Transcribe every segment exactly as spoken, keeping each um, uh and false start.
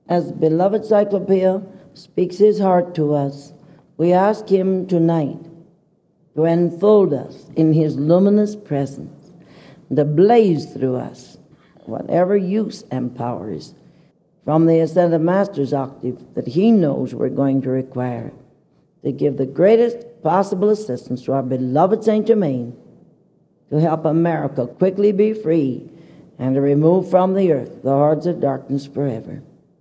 As beloved Cyclopeia speaks his heart to us, we ask him tonight to enfold us in his luminous presence, to blaze through us whatever use and powers from the Ascended Master's octave that he knows we're going to require to give the greatest possible assistance to our beloved Saint Germain to help America quickly be free and to remove from the earth the hordes of darkness forever.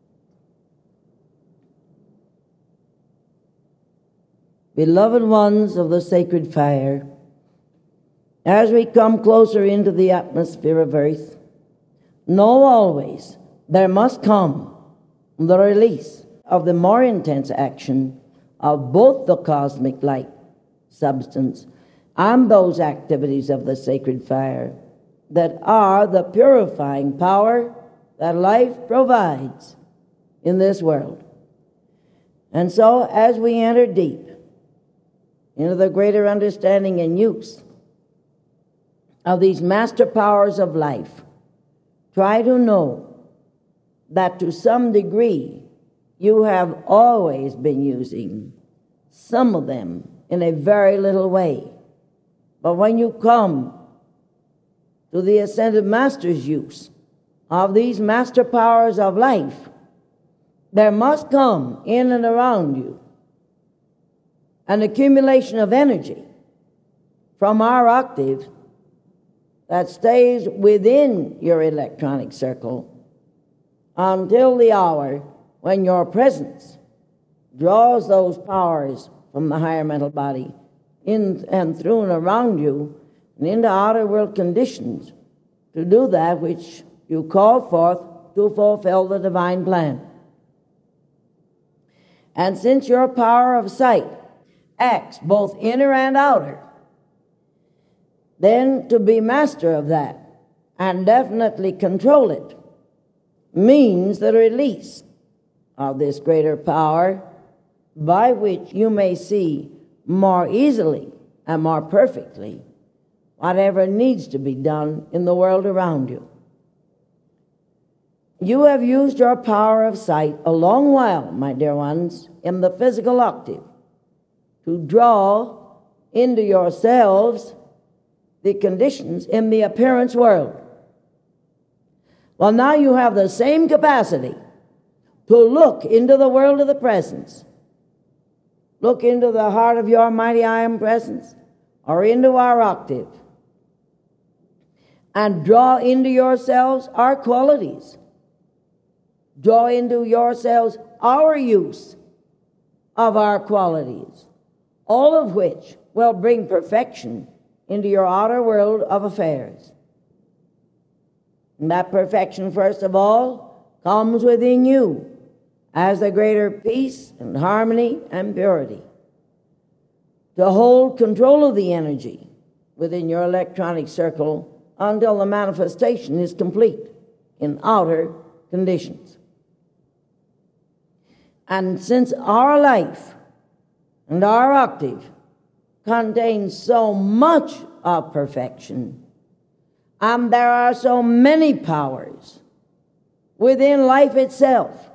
Beloved ones of the sacred fire, as we come closer into the atmosphere of earth, know always there must come the release of the more intense action of both the cosmic light substance and those activities of the sacred fire that are the purifying power that life provides in this world. And so, as we enter deep into the greater understanding and use of these master powers of life, try to know that to some degree you have always been using some of them in a very little way. But when you come to the Ascended Master's use of these master powers of life, there must come in and around you an accumulation of energy from our octave that stays within your electronic circle until the hour when your presence draws those powers from the higher mental body in and through and around you and into outer world conditions to do that which you call forth to fulfill the divine plan. And since your power of sight acts both inner and outer, then to be master of that and definitely control it means the release of this greater power by which you may see more easily and more perfectly whatever needs to be done in the world around you. You have used your power of sight a long while, my dear ones, in the physical octave to draw into yourselves the conditions in the appearance world. Well, now you have the same capacity to look into the world of the presence. Look into the heart of your mighty I Am presence, or into our octave, and draw into yourselves our qualities. Draw into yourselves our use of our qualities, all of which will bring perfection into your outer world of affairs. And that perfection, first of all, comes within you as the greater peace and harmony and purity. To hold control of the energy within your electronic circle until the manifestation is complete in outer conditions. And since our life and our octave contains so much of perfection, and there are so many powers within life itself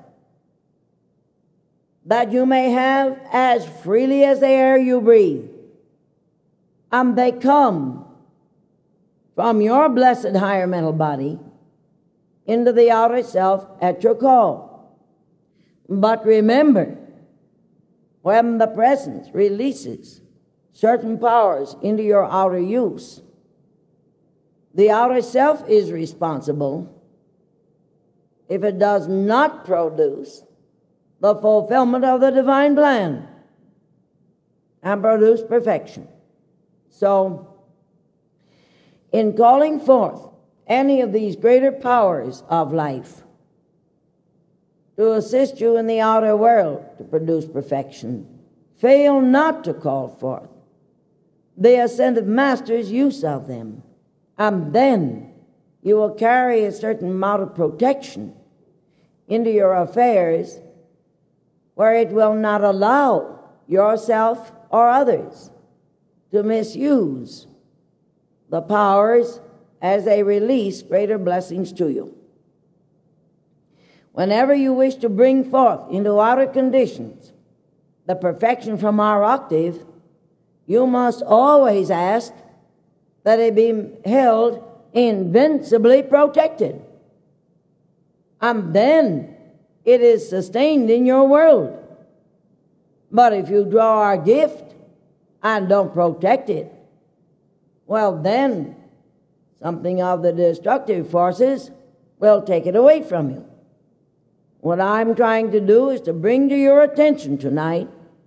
that you may have as freely as the air you breathe, and they come from your blessed higher mental body into the outer self at your call. But remember, when the presence releases certain powers into your outer use, the outer self is responsible if it does not produce the fulfillment of the divine plan and produce perfection. So, in calling forth any of these greater powers of life to assist you in the outer world to produce perfection, fail not to call forth the Ascended Master's use of them, and then you will carry a certain amount of protection into your affairs where it will not allow yourself or others to misuse the powers as they release greater blessings to you. Whenever you wish to bring forth into outer conditions the perfection from our octave, you must always ask that it be held invincibly protected. And then it is sustained in your world. But if you draw our gift and don't protect it, well then something of the destructive forces will take it away from you. What I'm trying to do is to bring to your attention tonight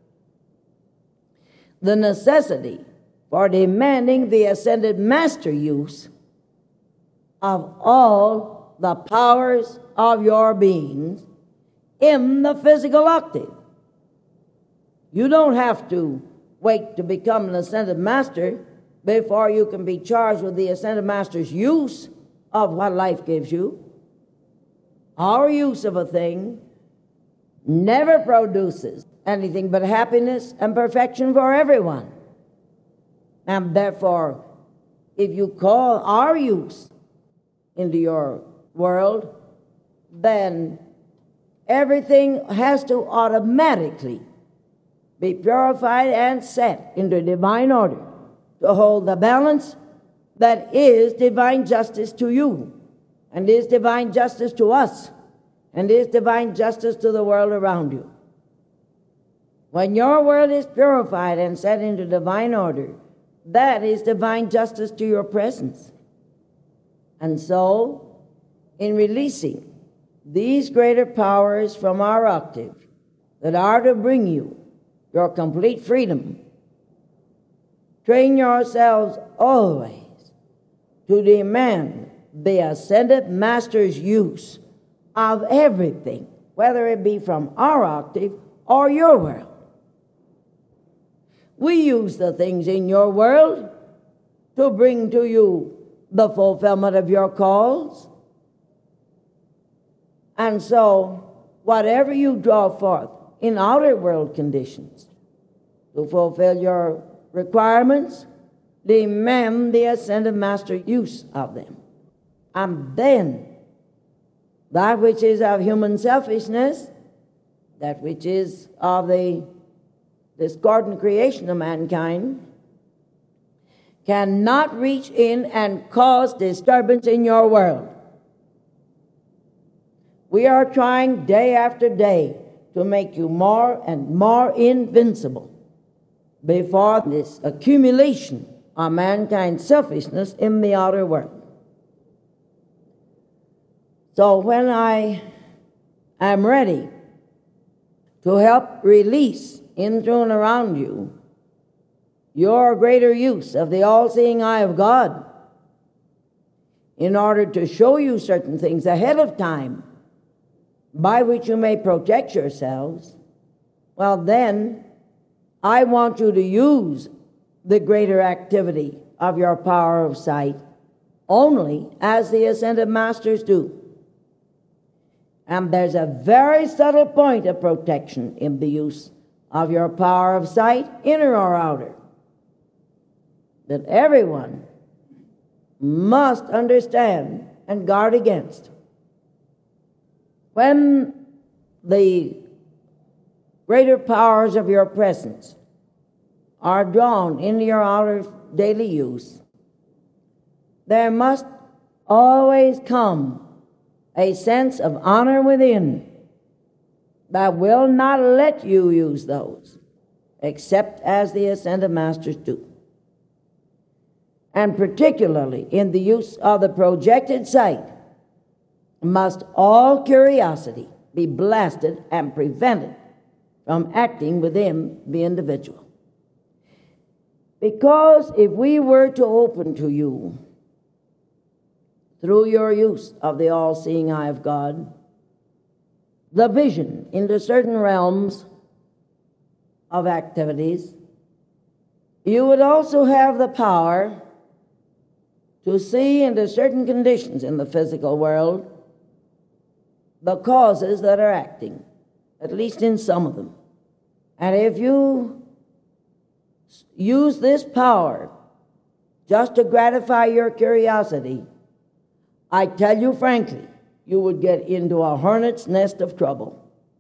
the necessity for demanding the ascended master use of all the powers of your beings in the physical octave. You don't have to wait to become an ascended master before you can be charged with the ascended master's use of what life gives you. Our use of a thing never produces anything but happiness and perfection for everyone. And therefore, if you call our use into your world, then everything has to automatically be purified and set into divine order to hold the balance that is divine justice to you, and is divine justice to us, and is divine justice to the world around you. When your world is purified and set into divine order, that is divine justice to your presence. And so, in releasing these greater powers from our octave that are to bring you your complete freedom, train yourselves always to demand the ascended master's use of everything, whether it be from our octave or your world. We use the things in your world to bring to you the fulfillment of your calls. And so, whatever you draw forth in outer world conditions to fulfill your requirements, demand the ascended master use of them. And then, that which is of human selfishness, that which is of the discordant creation of mankind, cannot reach in and cause disturbance in your world. We are trying day after day to make you more and more invincible before this accumulation of mankind's selfishness in the outer world. So when I am ready to help release in, through, and around you your greater use of the all-seeing eye of God in order to show you certain things ahead of time by which you may protect yourselves, well then, I want you to use the greater activity of your power of sight only as the ascended masters do. And there's a very subtle point of protection in the use of your power of sight, inner or outer, that everyone must understand and guard against. When the greater powers of your presence are drawn into your outer daily use, there must always come a sense of honor within that will not let you use those except as the ascended masters do. And particularly in the use of the projected sight, must all curiosity be blasted and prevented from acting within the individual. Because if we were to open to you, through your use of the all-seeing eye of God, the vision into certain realms of activities, you would also have the power to see into certain conditions in the physical world the causes that are acting, at least in some of them. And if you use this power just to gratify your curiosity, I tell you frankly, you would get into a hornet's nest of trouble.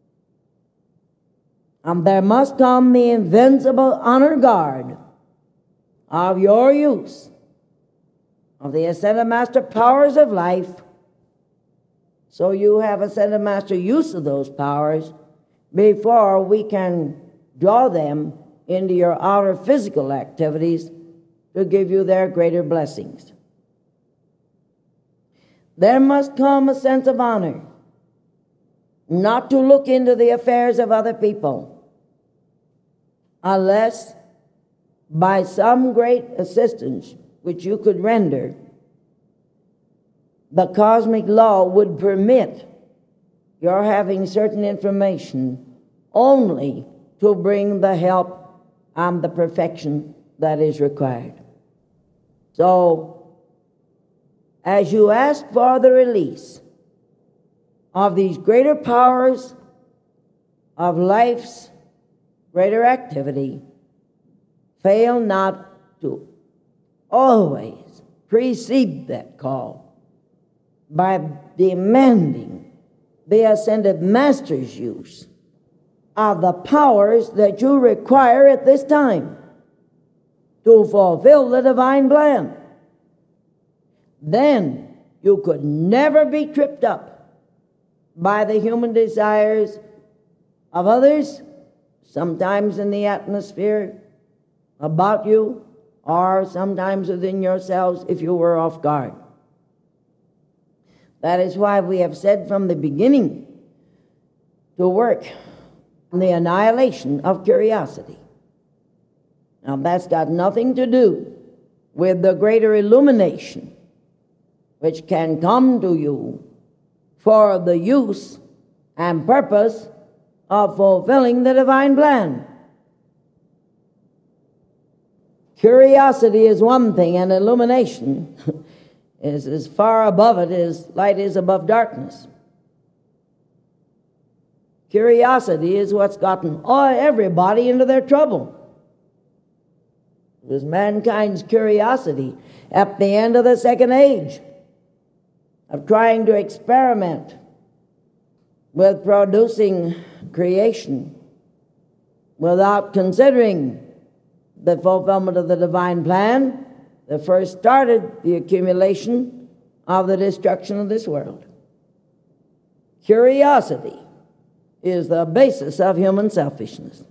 And there must come the invincible honor guard of your use of the ascended master powers of life, so you have ascended master use of those powers before we can draw them into your outer physical activities to give you their greater blessings. There must come a sense of honor, not to look into the affairs of other people, unless by some great assistance which you could render, the cosmic law would permit your having certain information only to bring the help and the perfection that is required. So, as you ask for the release of these greater powers of life's greater activity, fail not to always precede that call by demanding the ascended master's use of the powers that you require at this time to fulfill the divine plan. Then you could never be tripped up by the human desires of others, sometimes in the atmosphere about you, or sometimes within yourselves if you were off guard. That is why we have said from the beginning to work on the annihilation of curiosity. Now that's got nothing to do with the greater illumination which can come to you for the use and purpose of fulfilling the divine plan. Curiosity is one thing, and illumination is as far above it as light is above darkness. Curiosity is what's gotten all, everybody into their trouble. It was mankind's curiosity at the end of the second age of trying to experiment with producing creation without considering the fulfillment of the divine plan that first started the accumulation of the destruction of this world. Curiosity is the basis of human selfishness.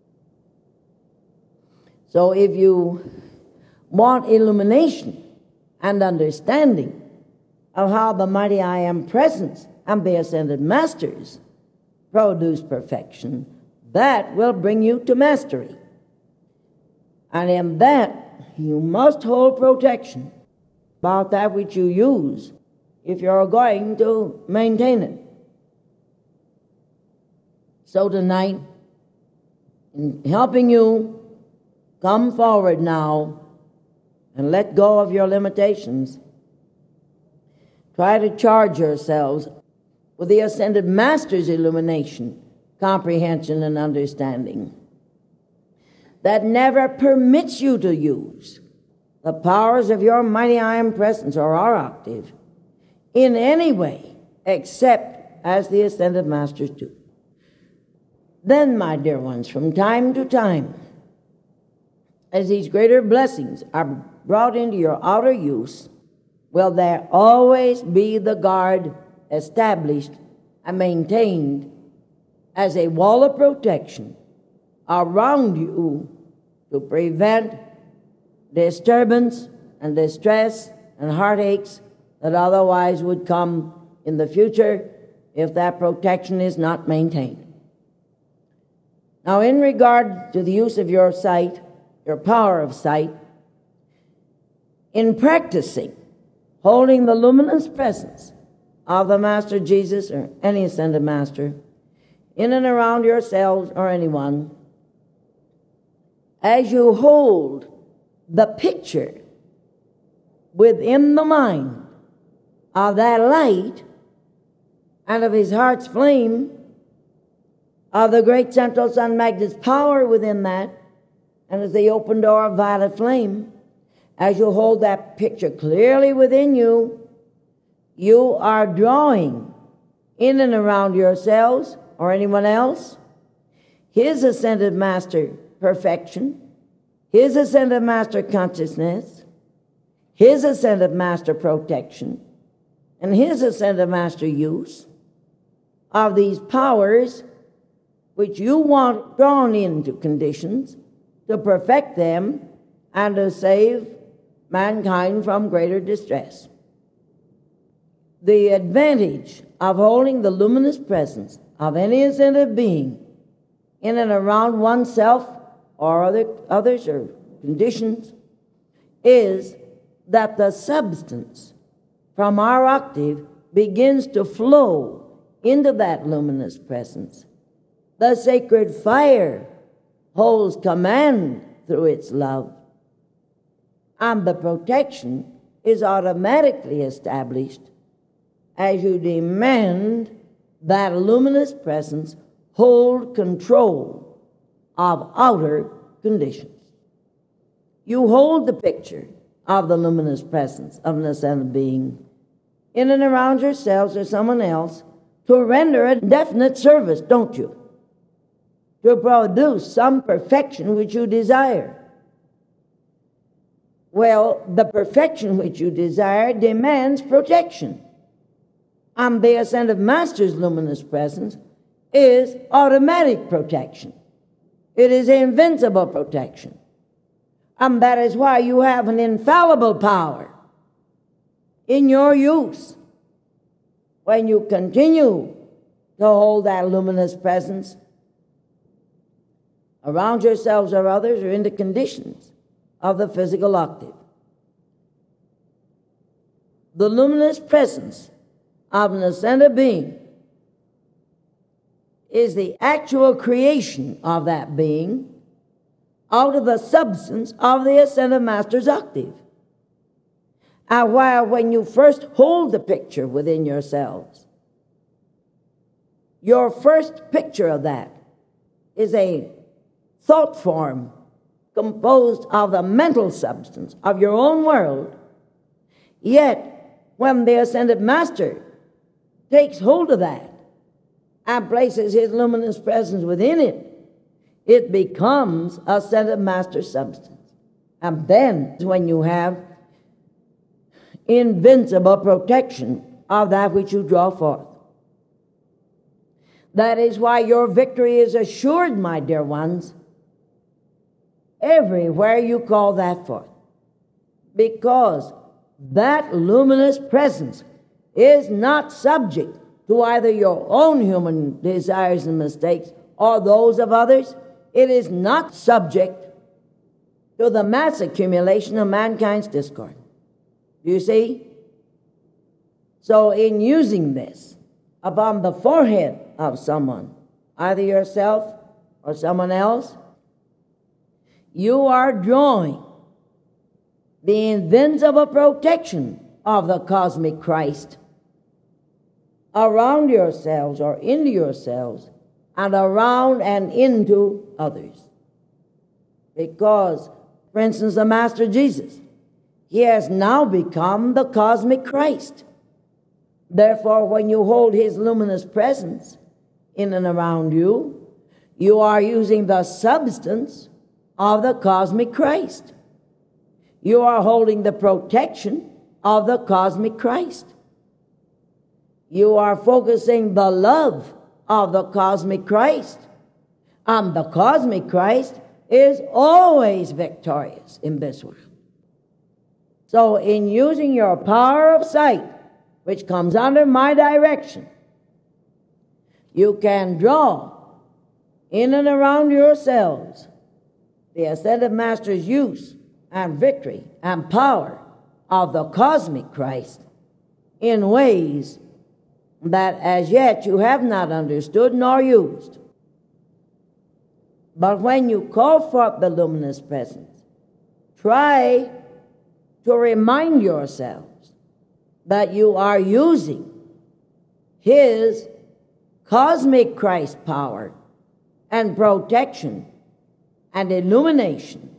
So if you want illumination and understanding of how the mighty I Am presence and the ascended masters produce perfection, that will bring you to mastery. And in that, you must hold protection about that which you use if you're going to maintain it. So tonight, in helping you come forward now and let go of your limitations, try to charge yourselves with the ascended master's illumination, comprehension, and understanding that never permits you to use the powers of your mighty I Am presence or our octave in any way except as the ascended masters do. Then, my dear ones, from time to time, as these greater blessings are brought into your outer use, will there always be the guard established and maintained as a wall of protection around you to prevent disturbance and distress and heartaches that otherwise would come in the future if that protection is not maintained. Now, in regard to the use of your sight, your power of sight, in practicing holding the luminous presence of the Master Jesus or any ascended master in and around yourselves or anyone, as you hold the picture within the mind of that light and of his heart's flame, of the great central sun magnet's power within that, and as the open door of violet flame, as you hold that picture clearly within you, you are drawing in and around yourselves or anyone else His ascended master perfection, His ascended master consciousness, His ascended master protection, and His ascended master use of these powers which you want drawn into conditions to perfect them and to save mankind from greater distress. The advantage of holding the luminous presence of any ascended being in and around oneself or other, others or conditions is that the substance from our octave begins to flow into that luminous presence. The sacred fire holds command through its love, and the protection is automatically established as you demand that luminous presence hold control of outer conditions. You hold the picture of the luminous presence of an ascended being in and around yourselves or someone else to render a definite service, don't you? To produce some perfection which you desire. Well, the perfection which you desire demands protection. And the ascended master's luminous presence is automatic protection. It is invincible protection. And that is why you have an infallible power in your use when you continue to hold that luminous presence around yourselves or others or in the conditions of the physical octave. The luminous presence of an ascended being is the actual creation of that being out of the substance of the ascended master's octave. And while when you first hold the picture within yourselves, your first picture of that is a thought form composed of the mental substance of your own world, yet when the ascended master takes hold of that and places his luminous presence within it, it becomes ascended master substance. And then when you have invincible protection of that which you draw forth. That is why your victory is assured, my dear ones, everywhere you call that forth. Because that luminous presence is not subject to either your own human desires and mistakes or those of others. It is not subject to the mass accumulation of mankind's discord. You see? So in using this upon the forehead of someone, either yourself or someone else, you are drawing the invincible protection of the cosmic Christ around yourselves or into yourselves and around and into others. Because, for instance, the Master Jesus, he has now become the cosmic Christ. Therefore, when you hold his luminous presence in and around you, you are using the substance of the cosmic Christ. You are holding the protection of the cosmic Christ. You are focusing the love of the cosmic Christ. And the cosmic Christ is always victorious in this world. So in using your power of sight, which comes under my direction, you can draw in and around yourselves the ascended master's use and victory and power of the cosmic Christ in ways that as yet you have not understood nor used. But when you call forth the luminous presence, try to remind yourselves that you are using his cosmic Christ power and protection and illumination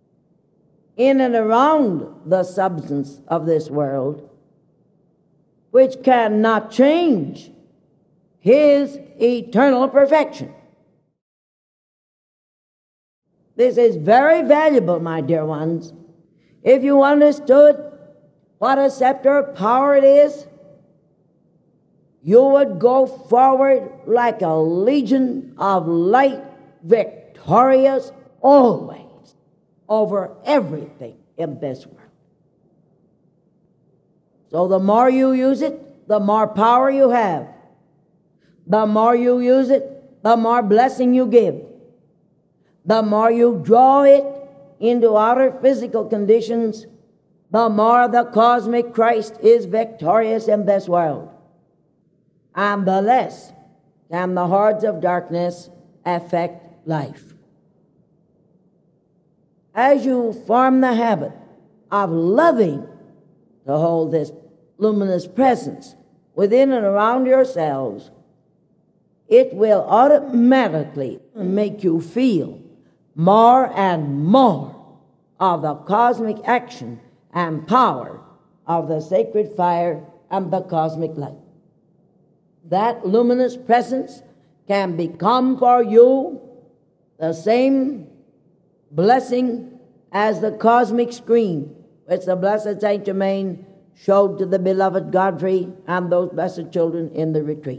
in and around the substance of this world, which cannot change his eternal perfection. This is very valuable, my dear ones. If you understood what a scepter of power it is, you would go forward like a legion of light, victorious always over everything in this world. So the more you use it, the more power you have. The more you use it, the more blessing you give. The more you draw it into outer physical conditions, the more the cosmic Christ is victorious in this world. And the less can the hordes of darkness affect life. As you form the habit of loving to hold this luminous presence within and around yourselves, it will automatically make you feel more and more of the cosmic action and power of the sacred fire and the cosmic light. That luminous presence can become for you the same blessing as the cosmic screen which the blessed Saint Germain showed to the beloved Godfrey and those blessed children in the retreat.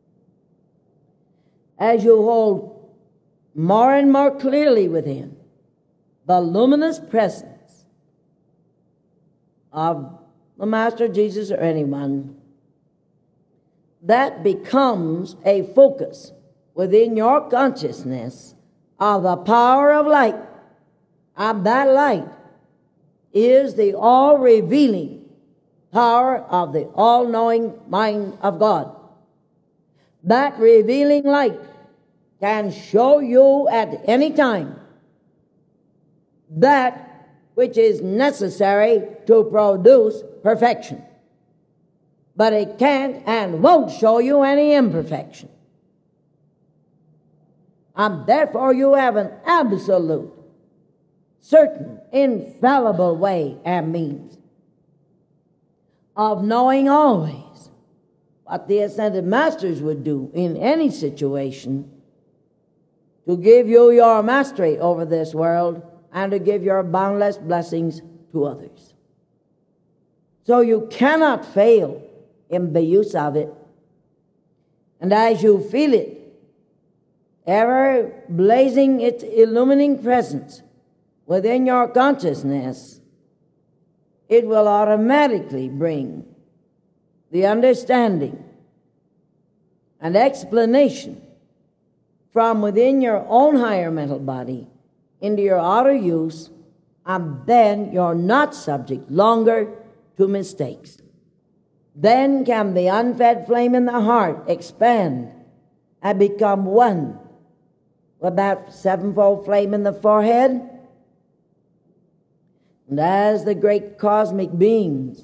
As you hold more and more clearly within the luminous presence of the Master Jesus or anyone, that becomes a focus within your consciousness of the power of light. And that light is the all-revealing power of the all-knowing mind of God. That revealing light can show you at any time that which is necessary to produce perfection. But it can't and won't show you any imperfection. And therefore you have an absolute, certain, infallible way and means of knowing always what the ascended masters would do in any situation to give you your mastery over this world and to give your boundless blessings to others. So you cannot fail in the use of it. And as you feel it, ever blazing its illumining presence within your consciousness, it will automatically bring the understanding and explanation from within your own higher mental body into your outer use, and then you're not subject longer to mistakes. Then can the unfed flame in the heart expand and become one with that sevenfold flame in the forehead. And as the great cosmic beings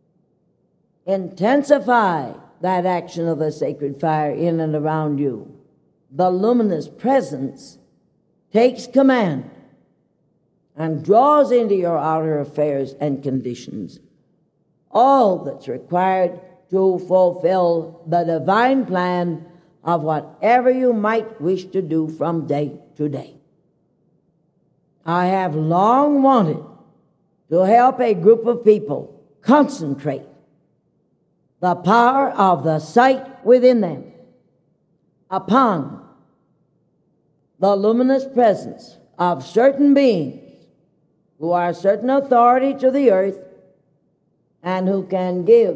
intensify that action of the sacred fire in and around you, the luminous presence takes command and draws into your outer affairs and conditions all that's required to fulfill the divine plan of whatever you might wish to do from day to day. I have long wanted to help a group of people concentrate the power of the sight within them upon the luminous presence of certain beings who are certain authority to the earth and who can give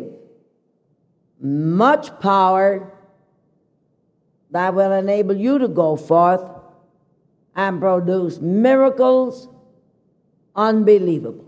much power that will enable you to go forth and produce miracles unbelievable.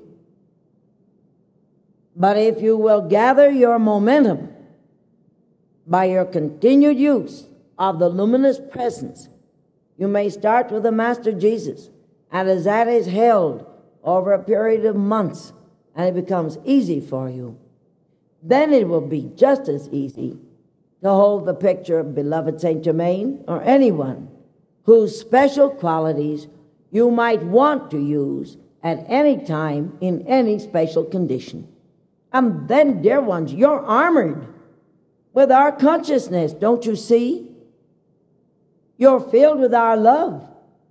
But if you will gather your momentum by your continued use of the luminous presence, you may start with the Master Jesus, and as that is held over a period of months, and it becomes easy for you, then it will be just as easy to hold the picture of beloved Saint Germain or anyone whose special qualities you might want to use at any time in any special condition. And then, dear ones, you're armored with our consciousness, don't you see? You're filled with our love.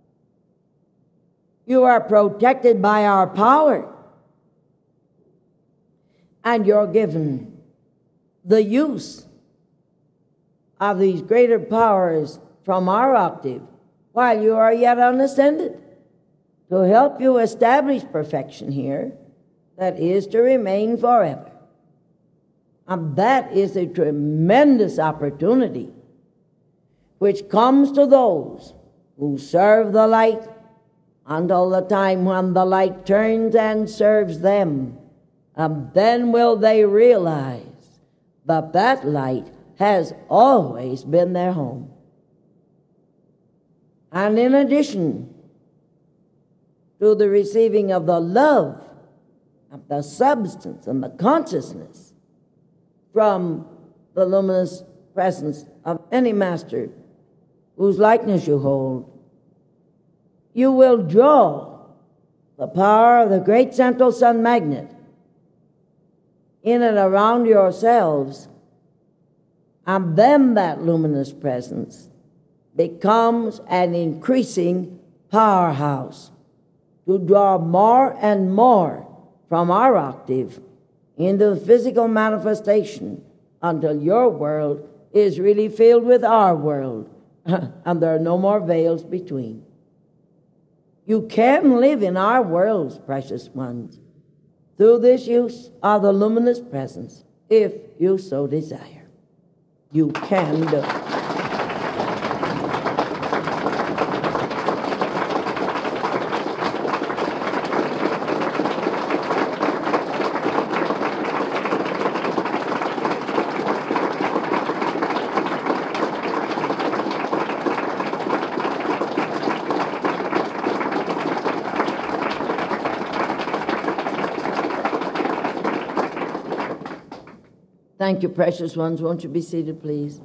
You are protected by our power. And you're given the use of these greater powers from our octave while you are yet unascended to help you establish perfection here that is to remain forever. And that is a tremendous opportunity which comes to those who serve the light until the time when the light turns and serves them. And then will they realize that that light has always been their home. And in addition to the receiving of the love, of the substance and the consciousness from the luminous presence of any master whose likeness you hold, you will draw the power of the great central sun magnet in and around yourselves, and then that luminous presence becomes an increasing powerhouse to draw more and more from our octave into the physical manifestation until your world is really filled with our world and there are no more veils between. You can live in our worlds, precious ones, through this use of the luminous presence, if you so desire. You can do it. Thank you, precious ones. Won't you be seated, please?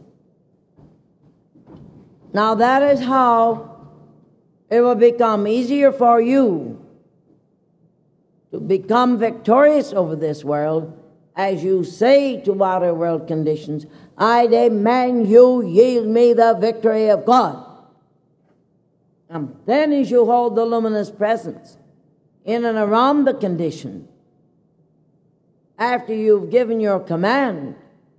Now that is how it will become easier for you to become victorious over this world as you say to outer world conditions, I demand you yield me the victory of God. And then as you hold the luminous presence in and around the condition, after you've given your command,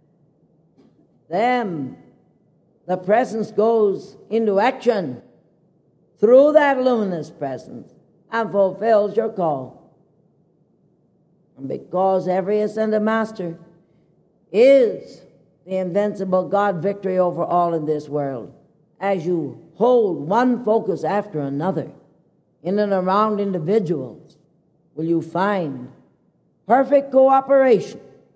then the presence goes into action through that luminous presence and fulfills your call. And because every ascended master is the invincible God victory over all in this world, as you hold one focus after another in and around individuals, will you find perfect cooperation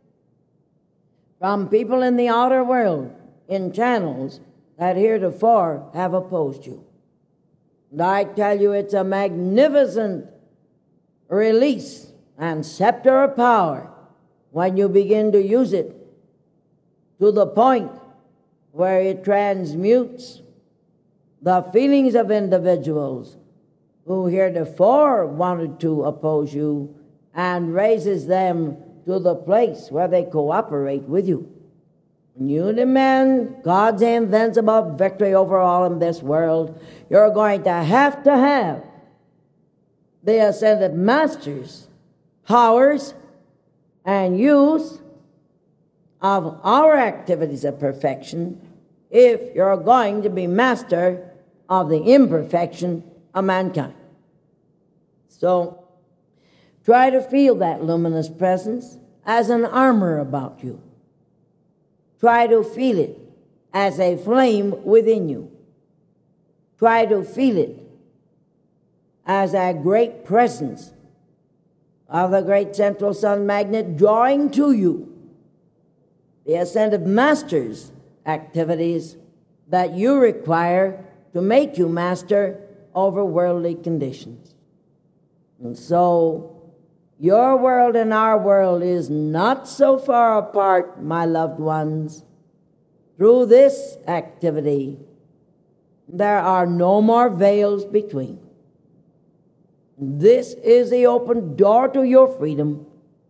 from people in the outer world in channels that heretofore have opposed you. And I tell you, it's a magnificent release and scepter of power when you begin to use it to the point where it transmutes the feelings of individuals who heretofore wanted to oppose you and raises them to the place where they cooperate with you. When you demand God's invincible victory over all in this world, you're going to have to have the ascended masters' powers and use of our activities of perfection if you're going to be master of the imperfection of mankind. So, try to feel that luminous presence as an armor about you. Try to feel it as a flame within you. Try to feel it as a great presence of the great central sun magnet drawing to you the ascended master's activities that you require to make you master over worldly conditions. And so, your world and our world is not so far apart, my loved ones. Through this activity, there are no more veils between. This is the open door to your freedom.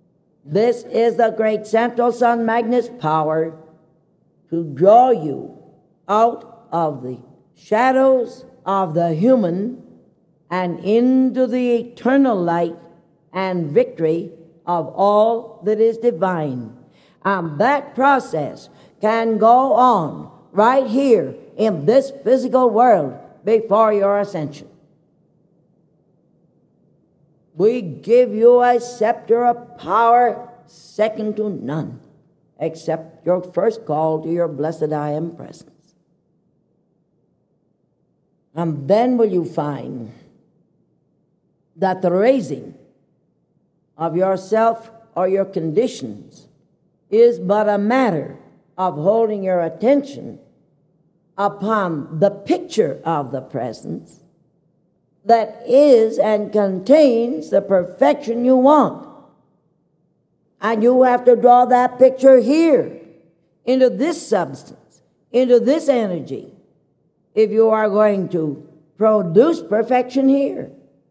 This is the great central sun magnet's power to draw you out of the shadows of the human and into the eternal light and victory of all that is divine. And that process can go on right here in this physical world before your ascension. We give you a scepter of power second to none, except your first call to your blessed I am presence. And then will you find that the raising of yourself or your conditions is but a matter of holding your attention upon the picture of the presence that is and contains the perfection you want. And you have to draw that picture here, into this substance, into this energy, if you are going to produce perfection here.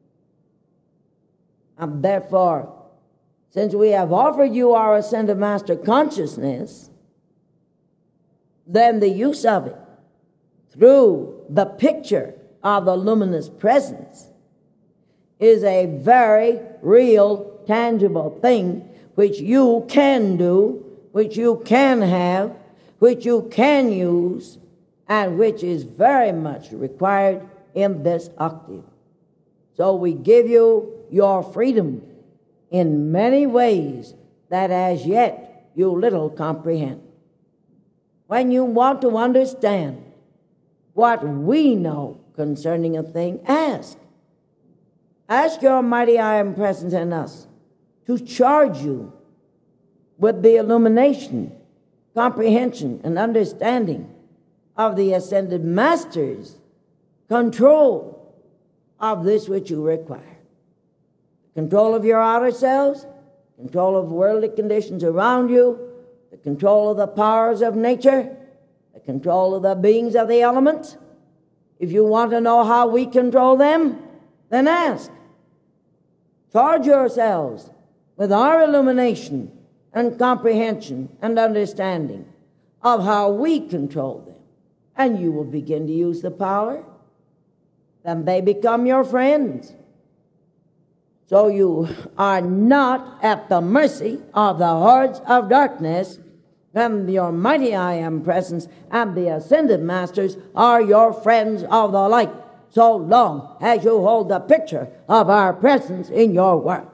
And therefore, since we have offered you our Ascended Master consciousness, then the use of it through the picture of the luminous presence is a very real, tangible thing which you can do, which you can have, which you can use, and which is very much required in this octave. So we give you your freedom in many ways that as yet you little comprehend. When you want to understand what we know concerning a thing, ask. Ask your mighty I am present in us to charge you with the illumination, comprehension, and understanding of the Ascended Master's control of this which you require. Control of your outer selves, control of worldly conditions around you, the control of the powers of nature, the control of the beings of the elements. If you want to know how we control them, then ask. Charge yourselves with our illumination and comprehension and understanding of how we control them, and you will begin to use the power. Then they become your friends. So you are not at the mercy of the hordes of darkness, and your mighty I am presence and the Ascended Masters are your friends of the light, so long as you hold the picture of our presence in your world.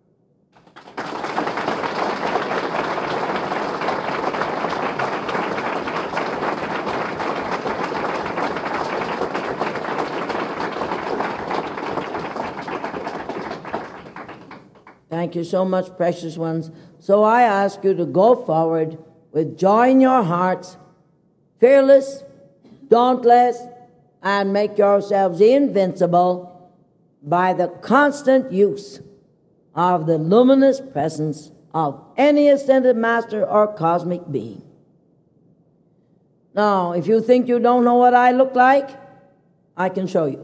Thank you so much, precious ones. So I ask you to go forward with joy in your hearts, fearless, dauntless, and make yourselves invincible by the constant use of the luminous presence of any Ascended Master or cosmic being. Now, if you think you don't know what I look like, I can show you.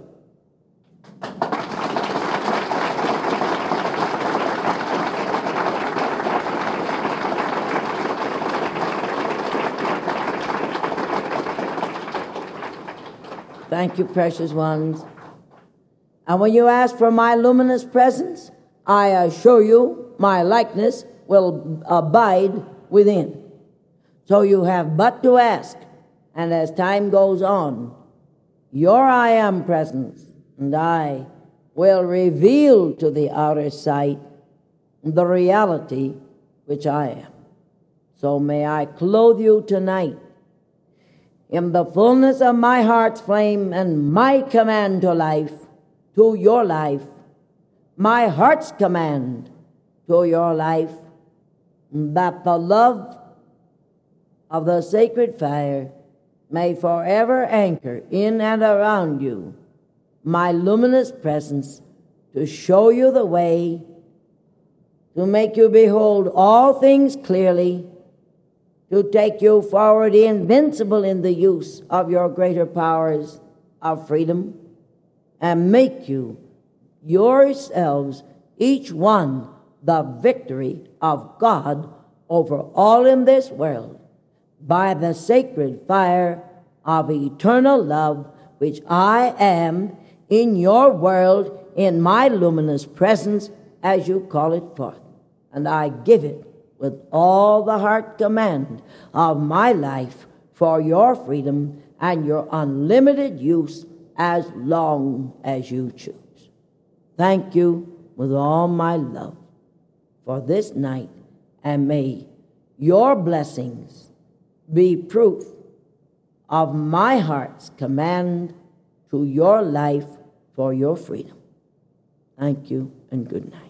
Thank you, precious ones. And when you ask for my luminous presence, I assure you my likeness will abide within. So you have but to ask, and as time goes on, your I am presence and I will reveal to the outer sight the reality which I am. So may I clothe you tonight in the fullness of my heart's flame and my command to life, to your life, my heart's command to your life, that the love of the sacred fire may forever anchor in and around you my luminous presence to show you the way, to make you behold all things clearly, to take you forward invincible in the use of your greater powers of freedom, and make you yourselves, each one, the victory of God over all in this world by the sacred fire of eternal love, which I am in your world, in my luminous presence, as you call it forth. And I give it with all the heart command of my life for your freedom and your unlimited use as long as you choose. Thank you with all my love for this night, and may your blessings be proof of my heart's command to your life for your freedom. Thank you and good night.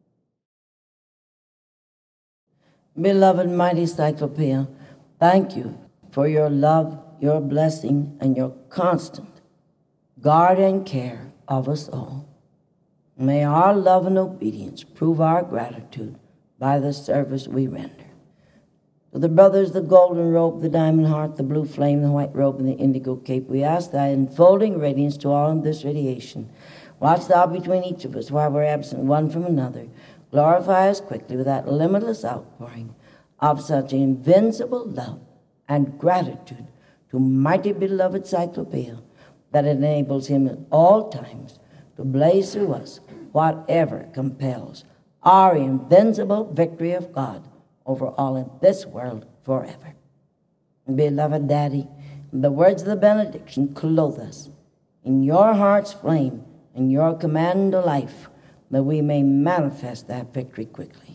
Beloved mighty Cyclopeia, thank you for your love, your blessing, and your constant guard and care of us all. May our love and obedience prove our gratitude by the service we render. To the brothers, the golden robe, the diamond heart, the blue flame, the white robe, and the indigo cape, we ask thy enfolding radiance to all in this radiation. Watch thou between each of us while we're absent one from another. Glorify us quickly with that limitless outpouring of such invincible love and gratitude to mighty beloved Cyclopeia, that it enables him at all times to blaze through us whatever compels our invincible victory of God over all in this world forever. Beloved Daddy, the words of the benediction clothe us in your heart's flame and your command to life, that we may manifest that victory quickly.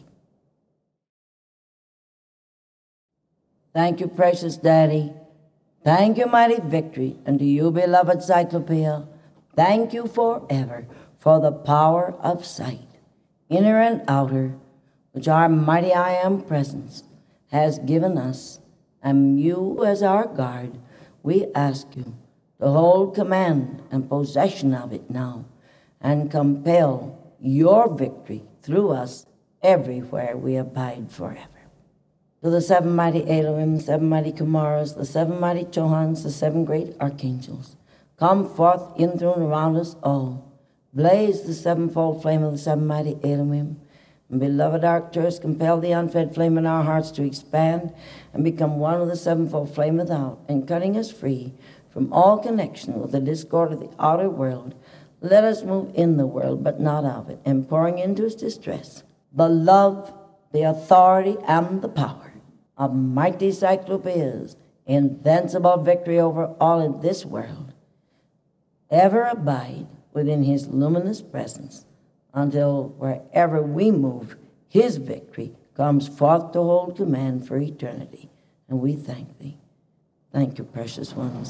Thank you, precious Daddy. Thank you, mighty victory. And to you, beloved Cyclopeia, thank you forever for the power of sight, inner and outer, which our mighty I Am presence has given us. And you, as our guard, we ask you to hold command and possession of it now, and compel your victory through us everywhere we abide forever. To the seven mighty Elohim, the seven mighty Kumaras, the seven mighty Chohans, the seven great archangels, come forth in through and around us all. Blaze the sevenfold flame of the seven mighty Elohim. And beloved Arcturus, compel the unfed flame in our hearts to expand and become one with the sevenfold flame without, and cutting us free from all connection with the discord of the outer world, let us move in the world, but not of it, and pouring into its distress the love, the authority, and the power of mighty Cyclopeia's invincible victory over all in this world, ever abide within his luminous presence, until wherever we move, his victory comes forth to hold command for eternity. And we thank thee. Thank you, precious ones.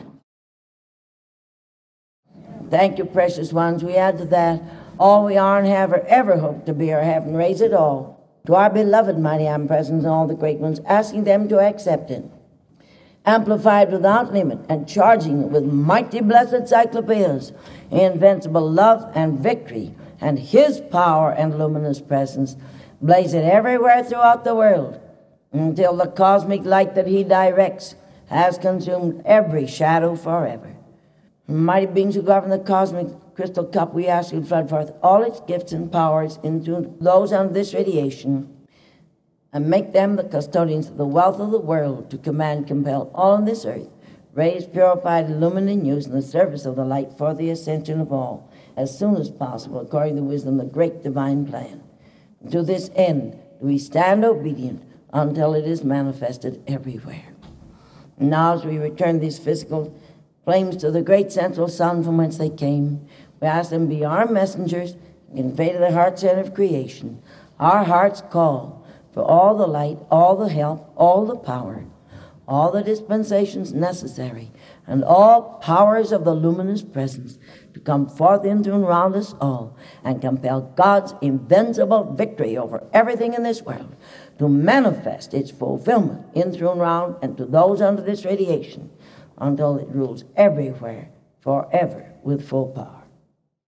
Thank you, precious ones. We add to that all we are and have or ever hope to be or have, and raise it all to our beloved mighty I Am presence and all the great ones, asking them to accept it, amplified without limit, and charging it with mighty blessed Cyclopeia's invincible love and victory, and his power and luminous presence, blaze it everywhere throughout the world, until the cosmic light that he directs has consumed every shadow forever. Mighty beings who govern the cosmic crystal cup, we ask you to flood forth all its gifts and powers into those under this radiation, and make them the custodians of the wealth of the world, to command, compel all on this earth, raised, purified, illumined, and used in the service of the light for the ascension of all, as soon as possible, according to the wisdom of the great divine plan. And to this end do we stand obedient until it is manifested everywhere. And now, as we return these physical flames to the great central sun from whence they came, we ask them be our messengers and convey to the heart center of creation our heart's call for all the light, all the help, all the power, all the dispensations necessary, and all powers of the luminous presence to come forth into and around us all, and compel God's invincible victory over everything in this world to manifest its fulfillment in, through, and around, and to those under this radiation, until it rules everywhere forever with full power.